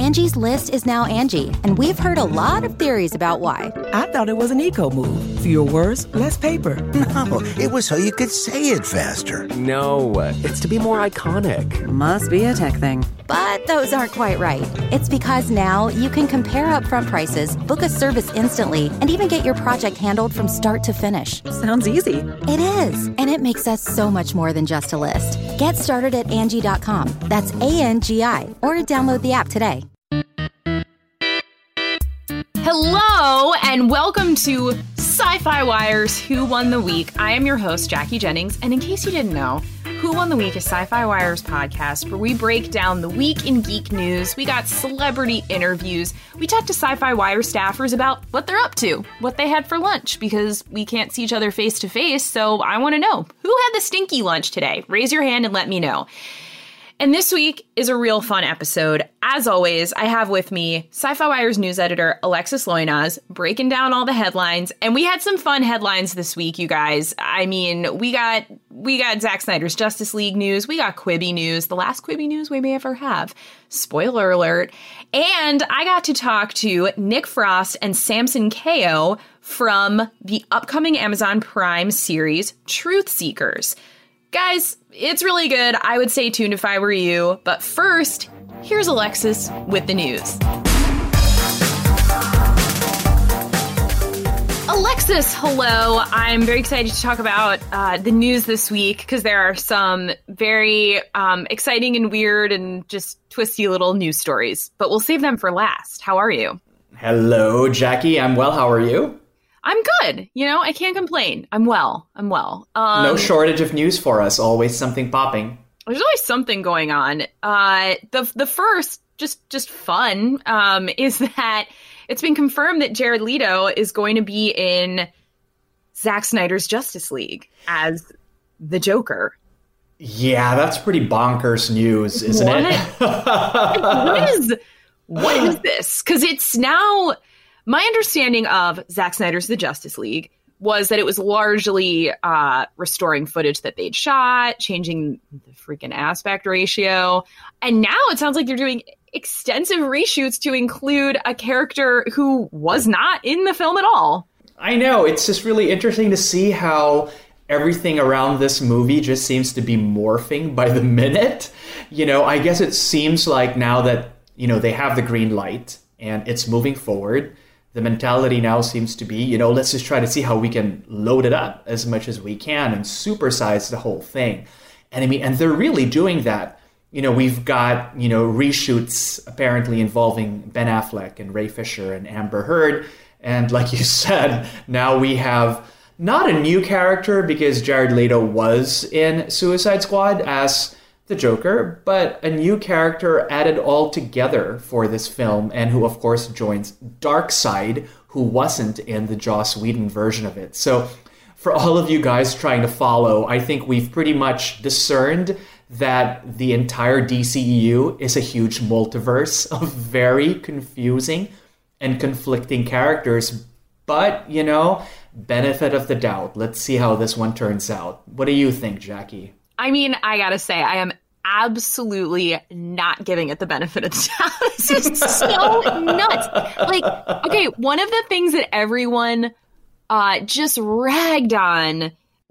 Angie's List is now Angie, and we've heard a lot of theories about why. I thought it was an eco move. Fewer words, less paper. No, it was so you could say it faster. No, it's to be more iconic. Must be a tech thing. But those aren't quite right. It's because now you can compare upfront prices, book a service instantly, and even get your project handled from start to finish. Sounds easy. It is, and it makes us so much more than just a list. Get started at Angie.com. That's ANGI, or download the app today. Hello, and welcome to Sci-Fi Wire's Who Won the Week. I am your host, Jackie Jennings, and in case you didn't know, Who Won the Week is Sci-Fi Wire's podcast where we break down the week in geek news. We got celebrity interviews. We talk to Sci-Fi Wire staffers about what they're up to, what they had for lunch, because we can't see each other face to face, so I want to know, who had the stinky lunch today? Raise your hand and let me know. And this week is a real fun episode. As always, I have with me Sci-Fi Wire's news editor, Alexis Loynaz, breaking down all the headlines. And we had some fun headlines this week, you guys. I mean, we got Zack Snyder's Justice League news. We got Quibi news, the last Quibi news we may ever have. Spoiler alert. And I got to talk to Nick Frost and Samson Kayo from the upcoming Amazon Prime series, Truth Seekers. Guys, it's really good. I would stay tuned if I were you. But first, here's Alexis with the news. Alexis, hello. I'm very excited to talk about the news this week because there are some very exciting and weird and just twisty little news stories. But we'll save them for last. How are you? Hello, Jackie. I'm well. How are you? I'm good. You know, I can't complain. I'm well. No shortage of news for us. Always something popping. There's always something going on. The first, just fun, is that it's been confirmed that Jared Leto is going to be in Zack Snyder's Justice League as the Joker. Yeah, that's pretty bonkers news, isn't it? What is this? Because it's now... My understanding of Zack Snyder's The Justice League was that it was largely restoring footage that they'd shot, changing the freaking aspect ratio. And now it sounds like they're doing extensive reshoots to include a character who was not in the film at all. I know. It's just really interesting to see how everything around this movie just seems to be morphing by the minute. You know, I guess it seems like now that, you know, they have the green light and it's moving forward, the mentality now seems to be, let's just try to see how we can load it up as much as we can and supersize the whole thing. And they're really doing that. We've got, reshoots apparently involving Ben Affleck and Ray Fisher and Amber Heard. And like you said, now we have not a new character because Jared Leto was in Suicide Squad as the Joker, but a new character added all together for this film and who, of course, joins Darkseid, who wasn't in the Joss Whedon version of it. So for all of you guys trying to follow, I think we've pretty much discerned that the entire DCEU is a huge multiverse of very confusing and conflicting characters. But, benefit of the doubt. Let's see how this one turns out. What do you think, Jackie? I mean, I gotta say, I am absolutely not giving it the benefit of the doubt. This is so nuts. Like, okay, one of the things that everyone just ragged on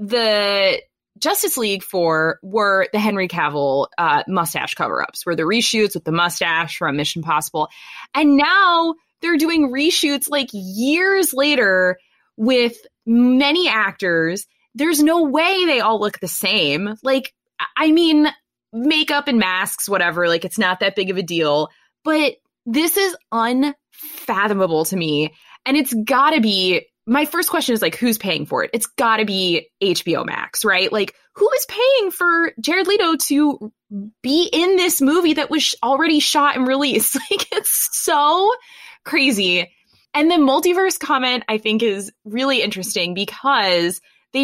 the Justice League for were the Henry Cavill mustache cover-ups, were the reshoots with the mustache from Mission Impossible. And now they're doing reshoots like years later with many actors. There's no way they all look the same. Like, I mean, makeup and masks, whatever, like, it's not that big of a deal. But this is unfathomable to me. And it's gotta be, my first question is, like, who's paying for it? It's gotta be HBO Max, right? Like, who is paying for Jared Leto to be in this movie that was already shot and released? Like, it's so crazy. And the multiverse comment, I think, is really interesting because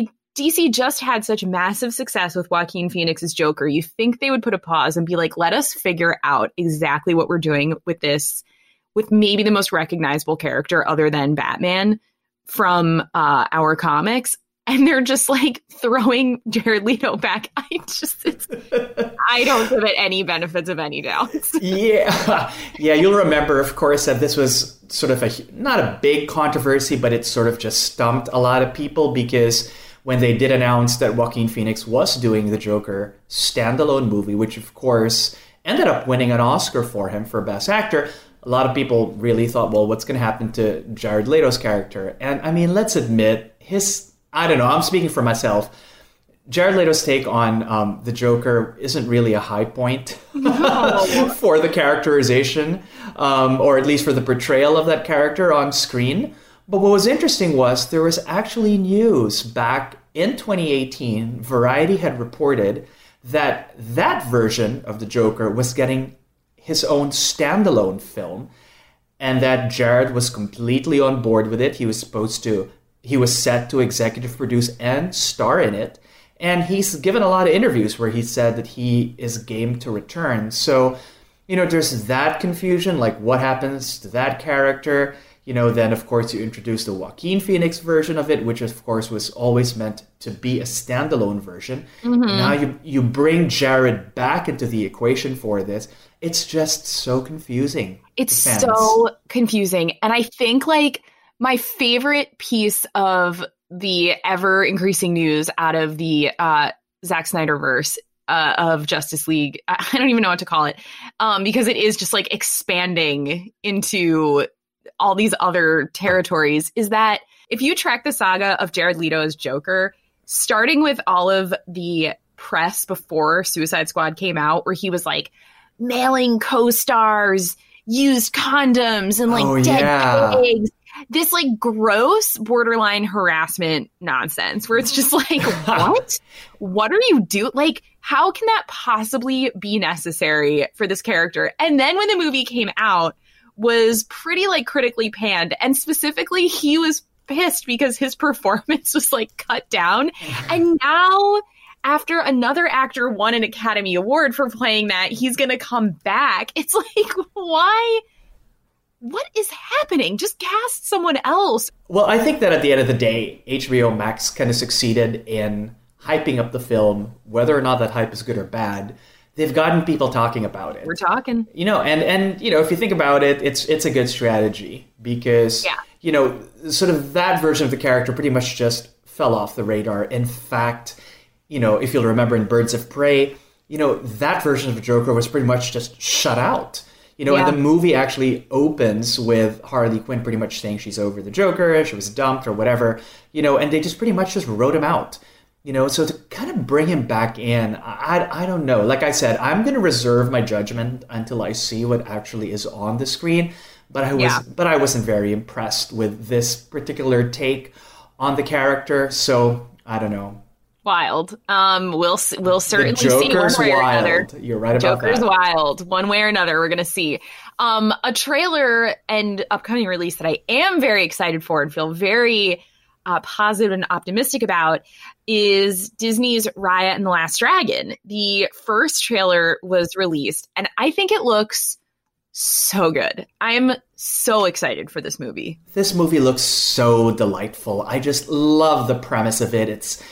DC just had such massive success with Joaquin Phoenix's Joker. You think they would put a pause and be like, let us figure out exactly what we're doing with this, with maybe the most recognizable character other than Batman from our comics. and they're just like throwing Jared Leto back. I don't give it any benefits of any doubt. Yeah. You'll remember, of course, that this was sort of not a big controversy, but it sort of just stumped a lot of people because when they did announce that Joaquin Phoenix was doing the Joker standalone movie, which of course ended up winning an Oscar for him for Best Actor, a lot of people really thought, well, what's going to happen to Jared Leto's character? And I mean, let's admit, I don't know, I'm speaking for myself. Jared Leto's take on the Joker isn't really a high point for the characterization, or at least for the portrayal of that character on screen. But what was interesting was there was actually news back in 2018. Variety had reported that version of the Joker was getting his own standalone film, and that Jared was completely on board with it. He was set to executive produce and star in it. And he's given a lot of interviews where he said that he is game to return. So, there's that confusion, like what happens to that character? Then of course you introduce the Joaquin Phoenix version of it, which of course was always meant to be a standalone version. Mm-hmm. Now you bring Jared back into the equation for this. It's just so confusing. It's so confusing. And I think like my favorite piece of the ever increasing news out of the Zack Snyderverse of Justice League, I don't even know what to call it, because it is just like expanding into all these other territories, is that if you track the saga of Jared Leto as Joker, starting with all of the press before Suicide Squad came out, where he was like mailing co-stars used condoms and like dead pigs, this like gross borderline harassment nonsense where it's just like, what are you doing? Like, how can that possibly be necessary for this character? And then when the movie came out, was pretty like critically panned, and specifically he was pissed because his performance was like cut down. And now after another actor won an Academy Award for playing that, he's gonna come back. It's like, why? What is happening? Just cast someone else. Well, I think that at the end of the day, HBO Max kind of succeeded in hyping up the film, whether or not that hype is good or bad. They've gotten people talking about it. We're talking. And if you think about it, it's a good strategy because, sort of that version of the character pretty much just fell off the radar. In fact, if you'll remember in Birds of Prey, that version of the Joker was pretty much just shut out. And the movie actually opens with Harley Quinn pretty much saying she's over the Joker, she was dumped or whatever, and they just pretty much just wrote him out. So to kind of bring him back in, I don't know. Like I said, I'm going to reserve my judgment until I see what actually is on the screen. But I wasn't very impressed with this particular take on the character. So I don't know. Wild. We'll certainly see one way or another. You're right about Joker's that. wild. One way or another, we're going to see. A trailer and upcoming release that I am very excited for and feel very positive and optimistic about is Disney's Raya and the Last Dragon. The first trailer was released, and I think it looks so good. I'm so excited for this movie. This movie looks so delightful. I just love the premise of it. It's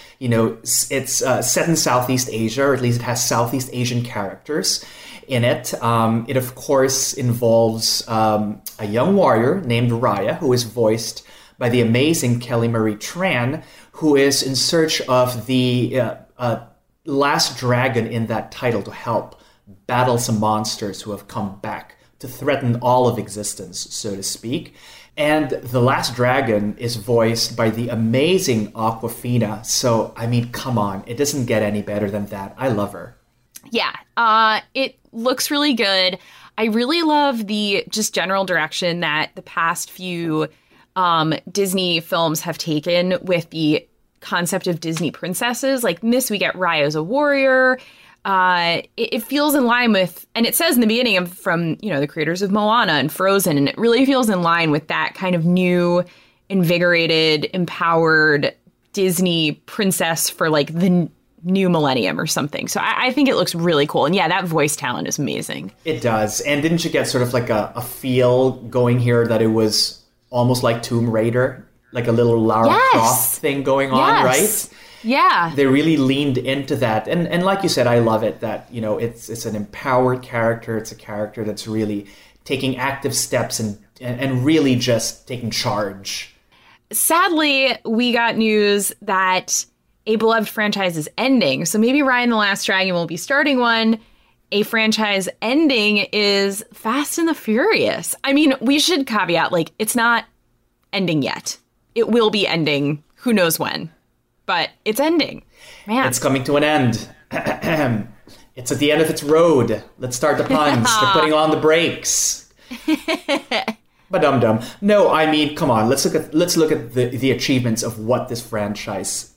set in Southeast Asia, or at least it has Southeast Asian characters in it. It, of course, involves a young warrior named Raya, who is voiced by the amazing Kelly Marie Tran, who is in search of the last dragon in that title to help battle some monsters who have come back to threaten all of existence, so to speak. And the last dragon is voiced by the amazing Awkwafina. So, I mean, come on. It doesn't get any better than that. I love her. Yeah, it looks really good. I really love the just general direction that the past few Disney films have taken with the concept of Disney princesses. Like in this, we get Raya as a warrior. It feels in line with, and it says in the beginning from the creators of Moana and Frozen, and it really feels in line with that kind of new, invigorated, empowered Disney princess for like the new millennium or something. So I think it looks really cool. And yeah, that voice talent is amazing. It does. And didn't you get sort of like a feel going here that it was almost like Tomb Raider like a little Lara Croft thing going on, right? Yeah. They really leaned into that. And like you said, I love it that, you know, it's an empowered character. It's a character that's really taking active steps and really just taking charge. Sadly, we got news that a beloved franchise is ending. So maybe Raya and the Last Dragon will be starting one. A franchise ending is Fast and the Furious. I mean, we should caveat, like, it's not ending yet. It will be ending. Who knows when? But it's ending. Man. It's coming to an end. It's at the end of its road. Let's start the puns. They're putting on the brakes. But dum-dum. No, I mean, come on. Let's look at the achievements of what this franchise,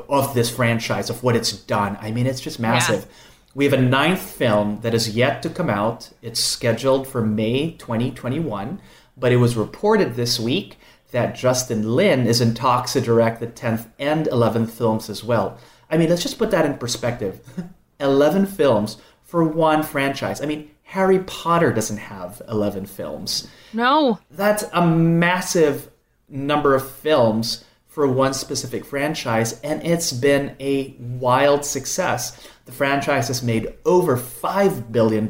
of what it's done. I mean, it's just massive. Yeah. We have a 9th film that is yet to come out. It's scheduled for May 2021, but it was reported this week that Justin Lin is in talks to direct the 10th and 11th films as well. I mean, let's just put that in perspective. 11 films for one franchise. I mean, Harry Potter doesn't have 11 films. No. That's a massive number of films for one specific franchise, and it's been a wild success. The franchise has made over $5 billion.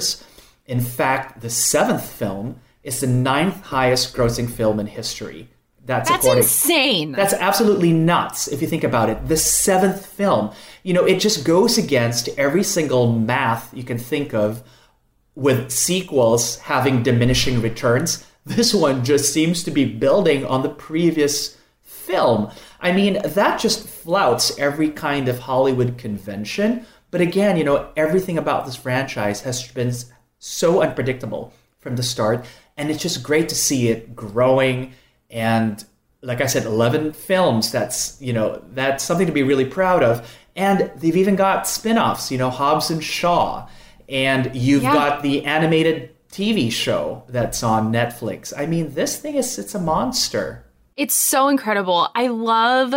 In fact, the 7th film is the 9th highest grossing film in history. That's insane. That's absolutely nuts if you think about it. The 7th film, you know, it just goes against every single math you can think of with sequels having diminishing returns. This one just seems to be building on the previous film. I mean, that just flouts every kind of Hollywood convention. But again, you know, everything about this franchise has been so unpredictable from the start. And it's just great to see it growing. And like I said, 11 films, that's something to be really proud of. And they've even got spin-offs, you know, Hobbs and Shaw. And you've got the animated TV show that's on Netflix. I mean, this thing it's a monster. It's so incredible. I love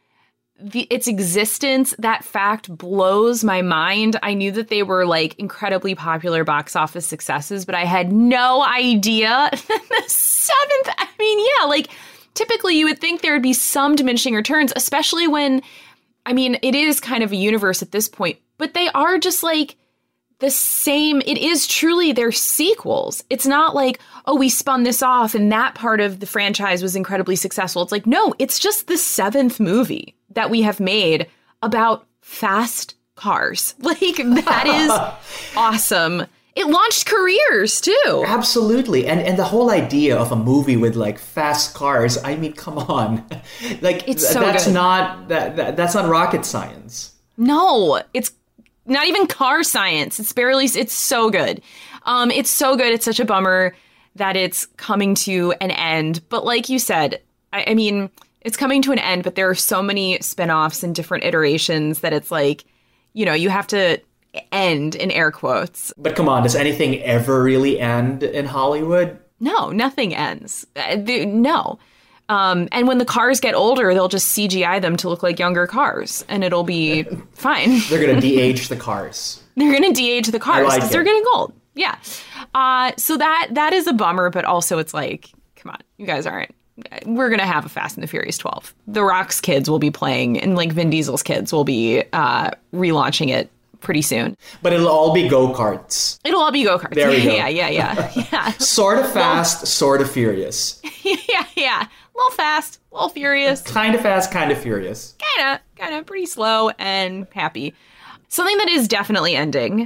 its existence. That fact blows my mind. I knew that they were like incredibly popular box office successes, but I had no idea. The 7th, I mean, yeah, like typically you would think there would be some diminishing returns, especially when, I mean, it is kind of a universe at this point, but they are just like the same. It is truly their sequels. It's not like, oh, we spun this off and that part of the franchise was incredibly successful. It's like, no, it's just the 7th movie that we have made about fast cars. Like, that is awesome. It launched careers too. Absolutely. And the whole idea of a movie with like fast cars, I mean, come on. Like, it's so that's good. That's not rocket science. No, it's not even car science. It's so good. It's so good. It's such a bummer that it's coming to an end. But like you said, I mean, it's coming to an end, but there are so many spinoffs and different iterations that it's like, you know, you have to end in air quotes. But come on, does anything ever really end in Hollywood? No, nothing ends. No. And when the cars get older, they'll just CGI them to look like younger cars, and it'll be fine. They're going to de-age the cars. They're going to de-age the cars because like they're getting old. Yeah. So that is a bummer, but also it's like, come on, you guys aren't. We're going to have a Fast and the Furious 12. The Rock's kids will be playing, and like Vin Diesel's kids will be relaunching it pretty soon. But it'll all be go-karts. It'll all be go-karts. There we go. Yeah. Sort of fast, sort of furious. Yeah. A little fast, a little furious. Kind of fast, kind of furious. Kind of pretty slow and happy. Something that is definitely ending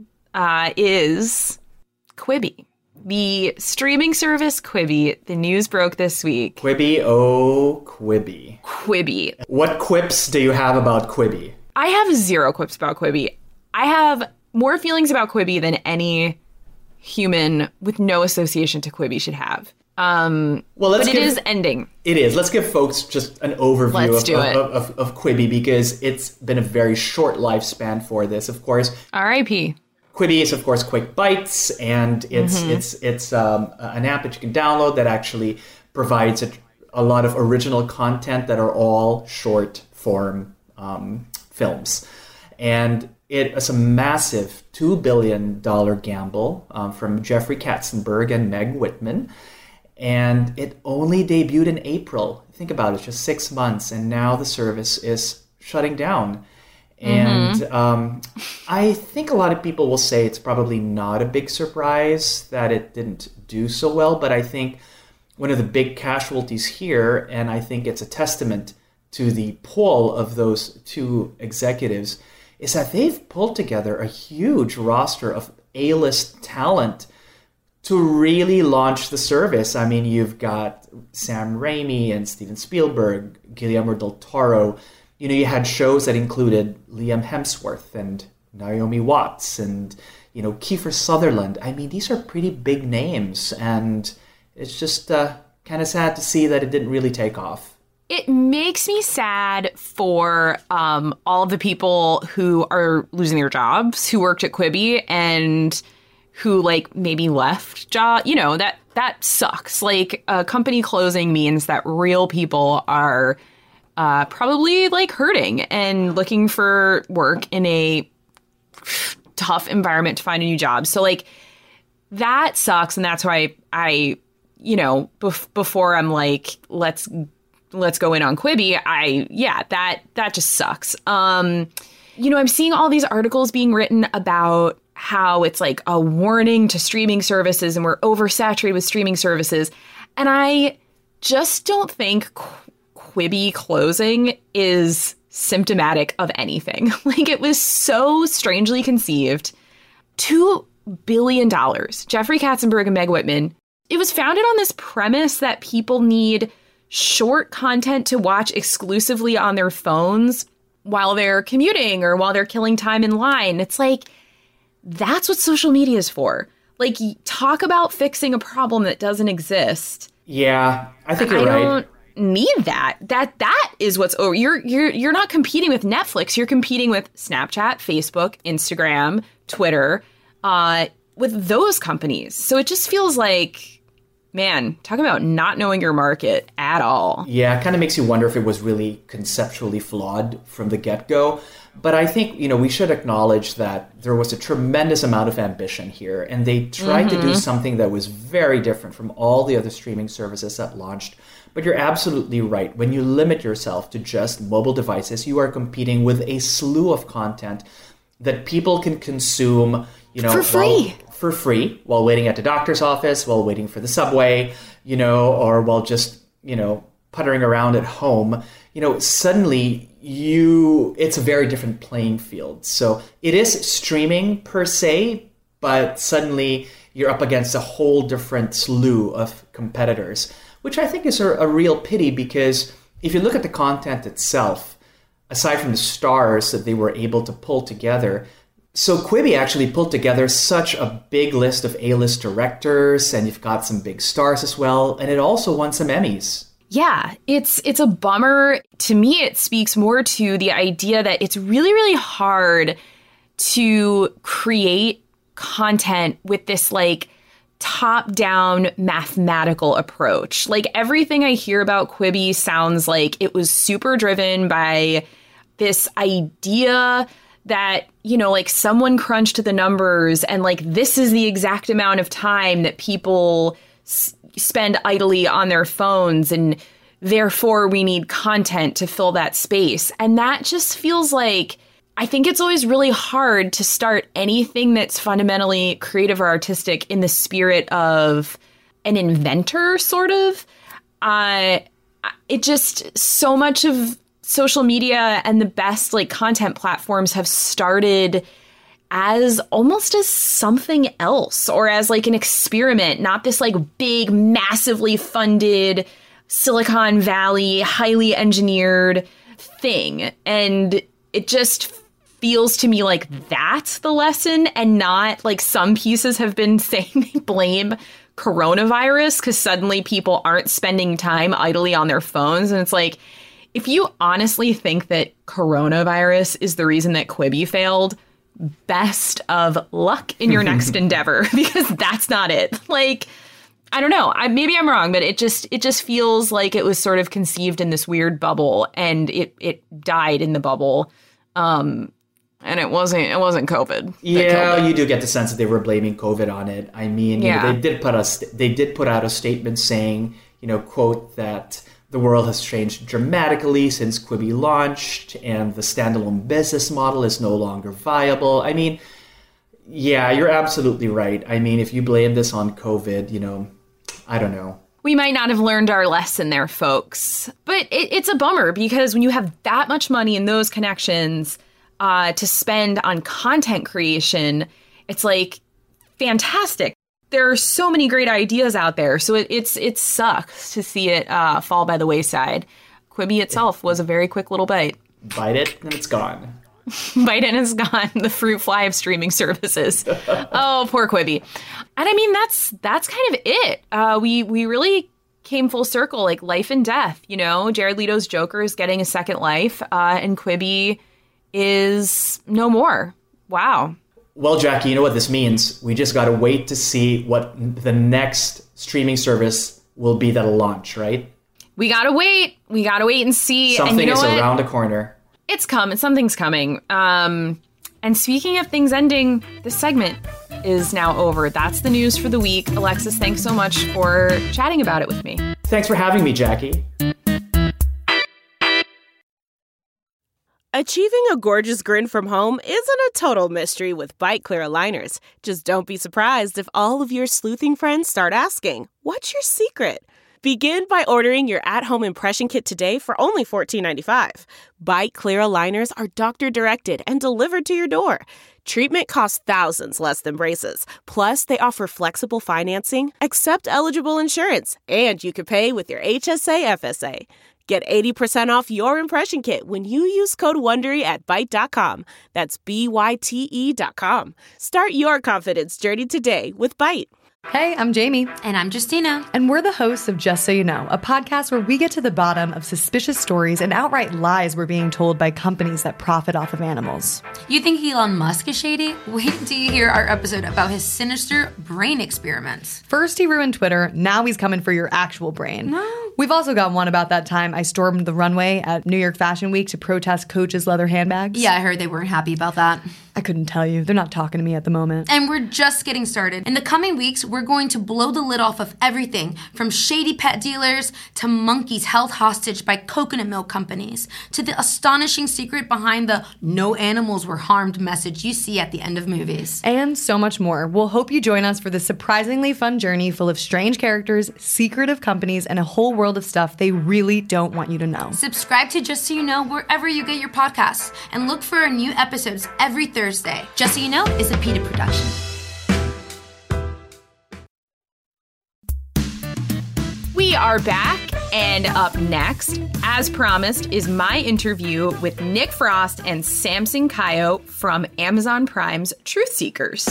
is Quibi. The streaming service Quibi. The news broke this week. Quibi, oh Quibi. Quibi. What quips do you have about Quibi? I have zero quips about Quibi. I have more feelings about Quibi than any human with no association to Quibi should have. But it is ending. It is. Let's give folks just an overview of Quibi, because it's been a very short lifespan for this. Of course, R.I.P. Quibi is, of course, Quick Bites, and it's an app that you can download that actually provides a lot of original content that are all short form films. And it is a massive $2 billion gamble from Jeffrey Katzenberg and Meg Whitman. And it only debuted in April. Think about it, just 6 months, and now the service is shutting down. And I think a lot of people will say it's probably not a big surprise that it didn't do so well, but I think one of the big casualties here, and I think it's a testament to the pull of those two executives, is that they've pulled together a huge roster of A-list talent to really launch the service. I mean, you've got Sam Raimi and Steven Spielberg, Guillermo del Toro. You know, you had shows that included Liam Hemsworth and Naomi Watts and, you know, Kiefer Sutherland. I mean, these are pretty big names, and it's just kind of sad to see that it didn't really take off. It makes me sad for all of the people who are losing their jobs, who worked at Quibi and who like maybe left job. You know, that sucks. Like a company closing means that real people are probably like hurting and looking for work in a tough environment to find a new job. So like that sucks. And that's why I you know, before I'm like, let's go in on Quibi, that just sucks. You know, I'm seeing all these articles being written about how it's like a warning to streaming services and we're oversaturated with streaming services. And I just don't think Quibi closing is symptomatic of anything. Like, it was so strangely conceived. $2 billion. Jeffrey Katzenberg and Meg Whitman. It was founded on this premise that people need short content to watch exclusively on their phones while they're commuting or while they're killing time in line. It's like, that's what social media is for. Like, talk about fixing a problem that doesn't exist. Yeah, I think you're right. I don't need that. That is what's over. You're not competing with Netflix. You're competing with Snapchat, Facebook, Instagram, Twitter, with those companies. So it just feels like, man, talk about not knowing your market at all. Yeah, it kind of makes you wonder if it was really conceptually flawed from the get-go. But I think, you know, we should acknowledge that there was a tremendous amount of ambition here, and they tried to do something that was very different from all the other streaming services that launched. But you're absolutely right. When you limit yourself to just mobile devices, you are competing with a slew of content that people can consume, you know, for free while waiting at the doctor's office, while waiting for the subway, you know, or while just, you know, puttering around at home. You know, suddenly it's a very different playing field. So it is streaming per se, but suddenly you're up against a whole different slew of competitors, which I think is a real pity, because if you look at the content itself, aside from the stars that they were able to pull together, so Quibi actually pulled together such a big list of A-list directors, and you've got some big stars as well, and it also won some Emmys. Yeah, it's a bummer. To me, it speaks more to the idea that it's really, really hard to create content with this like top-down mathematical approach. Like, everything I hear about Quibi sounds like it was super driven by this idea that, you know, like someone crunched the numbers and like this is the exact amount of time that people spend idly on their phones, and therefore we need content to fill that space. And that just feels like, I think it's always really hard to start anything that's fundamentally creative or artistic in the spirit of an inventor, sort of. It just, so much of social media and the best like content platforms have started as almost as something else, or as like an experiment, not this like big, massively funded Silicon Valley, highly engineered thing. And it just feels to me like that's the lesson, and not like some pieces have been saying they blame coronavirus because suddenly people aren't spending time idly on their phones. And it's like, if you honestly think that coronavirus is the reason that Quibi failed, best of luck in your next endeavor, because that's not it. Like, I don't know. Maybe I'm wrong, but it just feels like it was sort of conceived in this weird bubble, and it died in the bubble. And it wasn't COVID. Yeah, you do get the sense that they were blaming COVID on it. I mean, you know, they did put out a statement saying, you know, quote, that the world has changed dramatically since Quibi launched and the standalone business model is no longer viable. I mean, yeah, you're absolutely right. I mean, if you blame this on COVID, you know, I don't know. We might not have learned our lesson there, folks. But it's a bummer because when you have that much money and those connections to spend on content creation, it's like fantastic. There are so many great ideas out there. So it sucks to see it fall by the wayside. Quibi itself was a very quick little bite. Bite it and it's gone. Bite it and it's gone. The fruit fly of streaming services. Oh, poor Quibi. And I mean, that's kind of it. We really came full circle, like life and death. You know, Jared Leto's Joker is getting a second life, and Quibi is no more. Wow. Well, Jackie, you know what this means. We just got to wait to see what the next streaming service will be that'll launch, right? We got to wait. We got to wait and see. Something and you know is what? around the corner. It's coming. Something's coming. And speaking of things ending, this segment is now over. That's the news for the week. Alexis, thanks so much for chatting about it with me. Thanks for having me, Jackie. Achieving a gorgeous grin from home isn't a total mystery with Byte Clear aligners. Just don't be surprised if all of your sleuthing friends start asking, "What's your secret?" Begin by ordering your at-home impression kit today for only $14.95. Byte Clear aligners are doctor-directed and delivered to your door. Treatment costs thousands less than braces. Plus, they offer flexible financing, accept eligible insurance, and you can pay with your HSA FSA. Get 80% off your impression kit when you use code WONDERY at Byte.com. That's BYTE.com. Start your confidence journey today with Byte. Hey, I'm Jamie. And I'm Justina. And we're the hosts of Just So You Know, a podcast where we get to the bottom of suspicious stories and outright lies we're being told by companies that profit off of animals. You think Elon Musk is shady? Wait until you hear our episode about his sinister brain experiments. First he ruined Twitter, now he's coming for your actual brain. No. We've also got one about that time I stormed the runway at New York Fashion Week to protest Coach's leather handbags. Yeah, I heard they weren't happy about that. I couldn't tell you. They're not talking to me at the moment. And we're just getting started. In the coming weeks, we're going to blow the lid off of everything from shady pet dealers to monkeys held hostage by coconut milk companies to the astonishing secret behind the "no animals were harmed" message you see at the end of movies. And so much more. We'll hope you join us for this surprisingly fun journey full of strange characters, secretive companies, and a whole world of stuff they really don't want you to know. Subscribe to Just So You Know wherever you get your podcasts and look for our new episodes every Thursday. Just So You Know is a PETA production. We are back, and up next, as promised, is my interview with Nick Frost and Samson Kayo from Amazon Prime's Truth Seekers.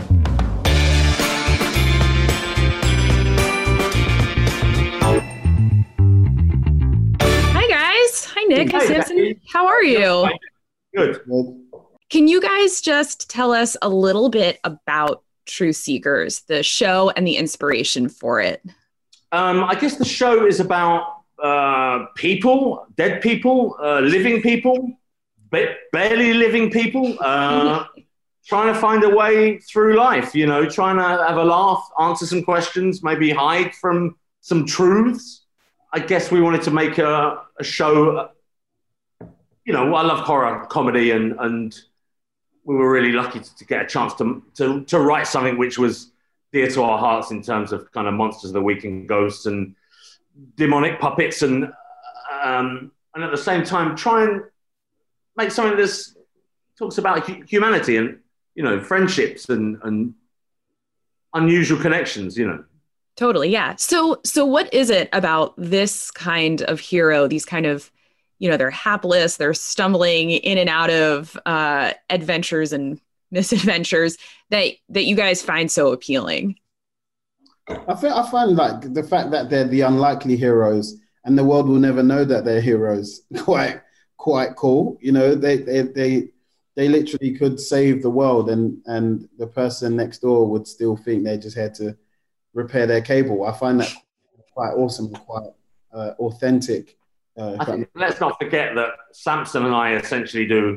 Hi, guys. Hi, Nick. Hi, Samson. How are you? Good. Can you guys just tell us a little bit about Truth Seekers, the show and the inspiration for it? I guess the show is about people, dead people, living people, barely living people, trying to find a way through life, you know, trying to have a laugh, answer some questions, maybe hide from some truths. I guess we wanted to make a show, you know, I love horror comedy and we were really lucky to get a chance to write something which was dear to our hearts in terms of kind of monsters of the week and ghosts and demonic puppets and at the same time try and make something that talks about humanity and, you know, friendships and unusual connections, you know. Totally, yeah. So what is it about this kind of hero, these kind of, you know, they're hapless, they're stumbling in and out of adventures and misadventures that you guys find so appealing? I find like the fact that they're the unlikely heroes and the world will never know that they're heroes quite cool. You know, they literally could save the world and the person next door would still think they just had to repair their cable. I find that quite awesome and quite authentic. I think let's not forget that Samson and I essentially do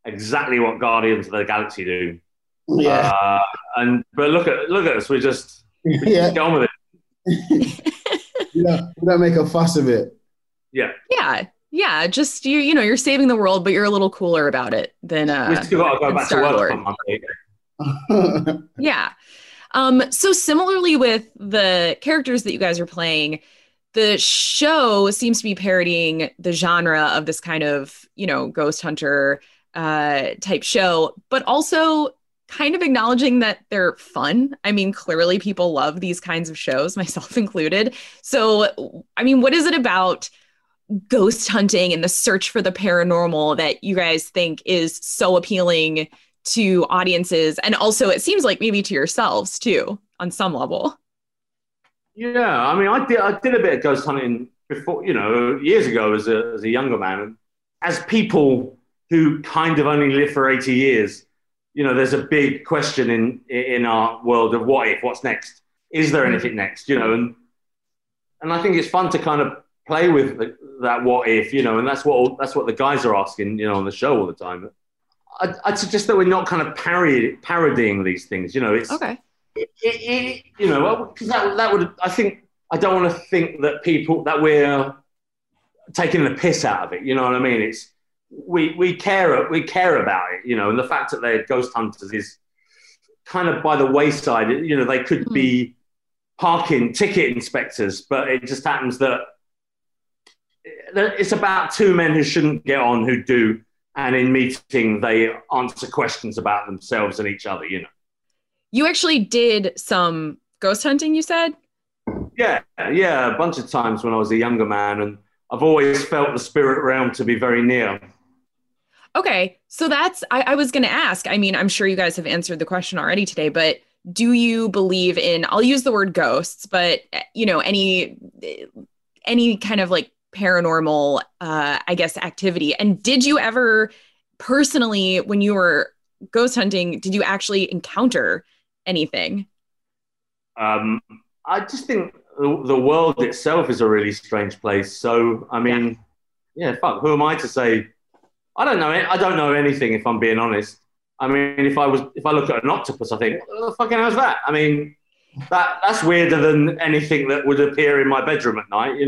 exactly what Guardians of the Galaxy do. Yeah. But look at us. We just get on with it. We don't make a fuss of it. Yeah. Yeah. Just you're saving the world, but you're a little cooler about it than we still got to go back to work on Monday. Yeah. So similarly with the characters that you guys are playing, the show seems to be parodying the genre of this kind of, ghost hunter type show, but also kind of acknowledging that they're fun. I mean, clearly people love these kinds of shows, myself included. So, I mean, what is it about ghost hunting and the search for the paranormal that you guys think is so appealing to audiences? And also, it seems like maybe to yourselves too, on some level. Yeah, I mean, I did a bit of ghost hunting before, years ago as a younger man. And as people who kind of only live for 80 years, there's a big question in our world of what if, what's next? Is there anything next? And I think it's fun to kind of play with that what if, and that's what the guys are asking, on the show all the time. I'd suggest that we're not kind of parodying these things. It's okay. Because that would, I don't want to think that we're taking the piss out of it. You know what I mean? It's we care about it. And the fact that they're ghost hunters is kind of by the wayside. They could be parking ticket inspectors, but it just happens that it's about two men who shouldn't get on who do, and in meeting they answer questions about themselves and each other. You actually did some ghost hunting, you said? Yeah, a bunch of times when I was a younger man, and I've always felt the spirit realm to be very near. Okay, so I was going to ask, I mean, I'm sure you guys have answered the question already today, but do you believe in, I'll use the word ghosts, but, any kind of like paranormal, I guess, activity? And did you ever personally, when you were ghost hunting, did you actually encounter anything? I just think the world itself is a really strange place. So, I mean, fuck, who am I to say? I don't know. I don't know anything, if I'm being honest. I mean, if I look at an octopus, I think, what the fucking hell's that? I mean, that's weirder than anything that would appear in my bedroom at night,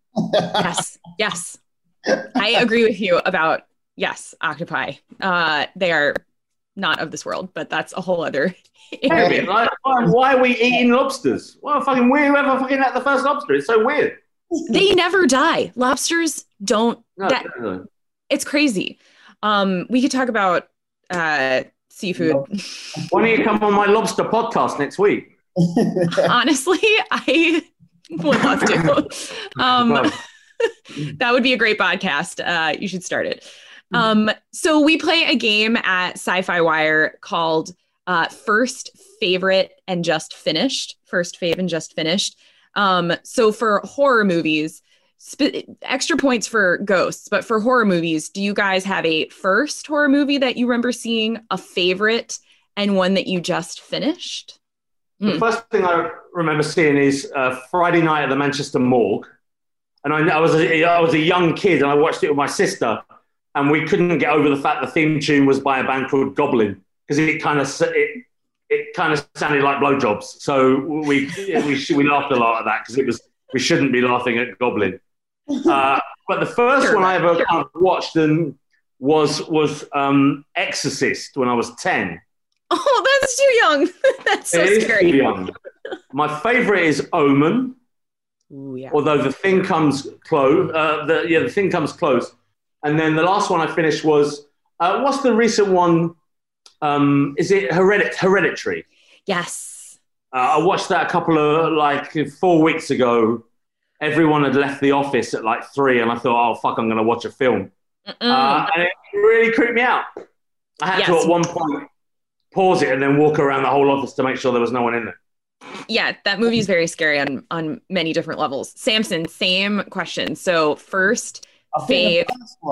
Yes. I agree with you about, octopi. They are not of this world, but that's a whole other area. Why are we eating lobsters? Well, fucking weird. Whoever fucking had the first lobster. It's so weird. They never die. Lobsters don't. No. It's crazy. We could talk about seafood. Why don't you come on my lobster podcast next week? Honestly, I would love to. That would be a great podcast. You should start it. So we play a game at Sci-Fi Wire called First Favorite and Just Finished. First Fave and Just Finished. So for horror movies, extra points for ghosts, but for horror movies, do you guys have a first horror movie that you remember seeing, a favorite, and one that you just finished? The first thing I remember seeing is Friday Night at the Manchester Morgue. And I was a young kid, and I watched it with my sister, and we couldn't get over the fact the theme tune was by a band called Goblin, because it kind of sounded like blowjobs. So we laughed a lot at that, because we shouldn't be laughing at Goblin. But the first one I ever kind of watched was Exorcist when I was 10. Oh, that's too young. That's so scary. Too young. My favorite is Omen. Ooh, yeah. Although The Thing comes close. The Thing comes close. And then the last one I finished was what's the recent one? Is it Hereditary? Yes. I watched that a couple of 4 weeks ago. Everyone had left the office at 3, and I thought, oh fuck, I'm going to watch a film. And it really creeped me out. I had to at one point pause it and then walk around the whole office to make sure there was no one in there. Yeah, that movie is very scary on many different levels. Samson, same question. So first, fave.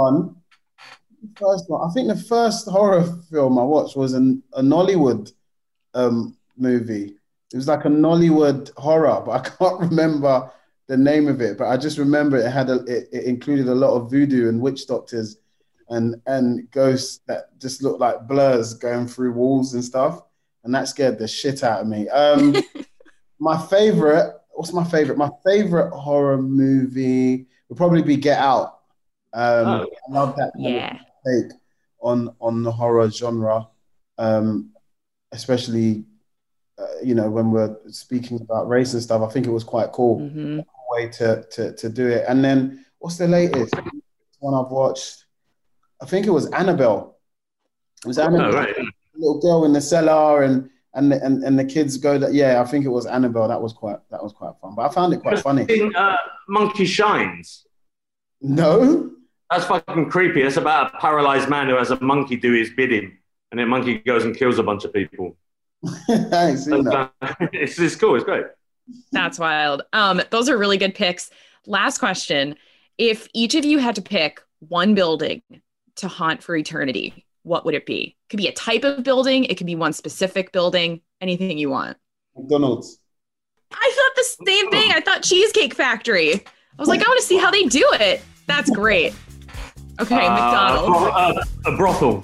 I think the first horror film I watched was a Nollywood movie. It was like a Nollywood horror, but I can't remember the name of it. But I just remember it included a lot of voodoo and witch doctors. and ghosts that just look like blurs going through walls and stuff, and that scared the shit out of me. My favorite horror movie would probably be Get Out. I love that take on the horror genre, especially when we're speaking about race and stuff. I think it was quite cool way to do it. And then what's the latest one I've watched? I think it was Annabelle. It was Annabelle, right. Little girl in the cellar, and the kids go that. Yeah, I think it was Annabelle. That was quite fun. But I found it quite funny. Monkey Shines. No, that's fucking creepy. It's about a paralyzed man who has a monkey do his bidding, and then monkey goes and kills a bunch of people. I ain't seen that. It's cool. It's great. That's wild. Those are really good picks. Last question: if each of you had to pick one building to haunt for eternity, what would it be? It could be a type of building. It could be one specific building. Anything you want. McDonald's. I thought the same thing. I thought Cheesecake Factory. I was like, I want to see how they do it. That's great. Okay, McDonald's. A brothel.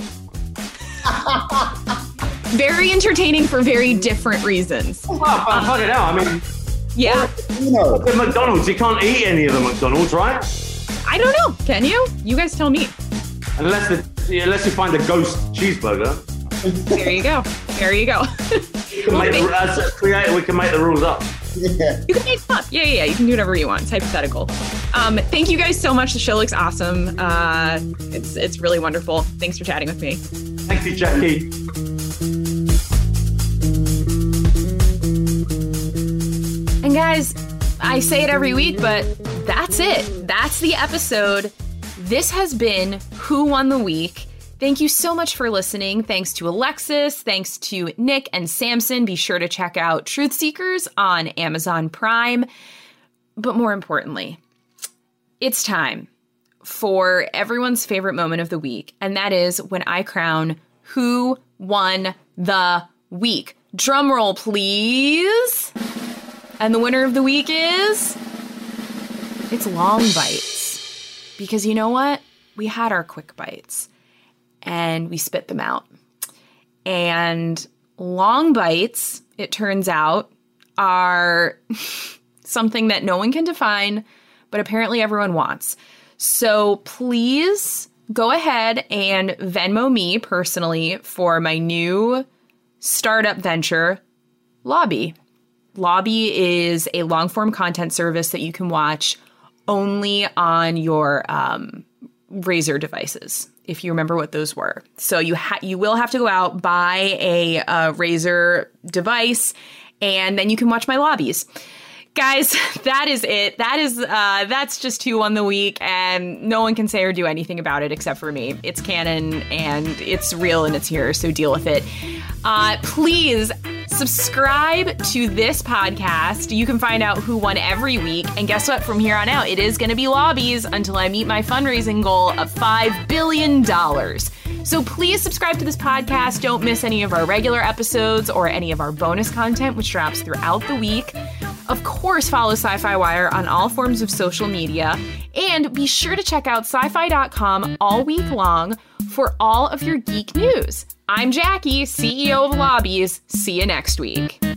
Very entertaining for very different reasons. Fuck it out. I mean, yeah. The McDonald's, you can't eat any of the McDonald's, right? I don't know. Can you? You guys tell me. Unless you find a ghost cheeseburger. There you go. We can make the rules up. Yeah. You can make them up. Yeah. You can do whatever you want. It's hypothetical. Thank you guys so much. The show looks awesome. It's really wonderful. Thanks for chatting with me. Thank you, Jackie. And guys, I say it every week, but that's it. That's the episode. This has been Who Won the Week. Thank you so much for listening. Thanks to Alexis. Thanks to Nick and Samson. Be sure to check out Truth Seekers on Amazon Prime. But more importantly, it's time for everyone's favorite moment of the week. And that is when I crown Who Won the Week. Drum roll, please. And the winner of the week is... it's Long Bites. Because you know what? We had our quick bites. And we spit them out. And Long Bites, it turns out, are something that no one can define, but apparently everyone wants. So please go ahead and Venmo me personally for my new startup venture, Lobby. Lobby is a long-form content service that you can watch only on your Razer devices, if you remember what those were. So you will have to go out, buy a Razer device, and then you can watch my lobbies. Guys, that is it. That's just Who Won the Week, and no one can say or do anything about it except for me. It's canon, and it's real, and it's here, so deal with it. Please subscribe to this podcast. You can find out who won every week. And guess what? From here on out, it is going to be lobbies until I meet my fundraising goal of $5 billion. So please subscribe to this podcast. Don't miss any of our regular episodes or any of our bonus content, which drops throughout the week. Of course, follow Sci-Fi Wire on all forms of social media. And be sure to check out sci-fi.com all week long for all of your geek news. I'm Jackie, CEO of Lobbies. See you next week.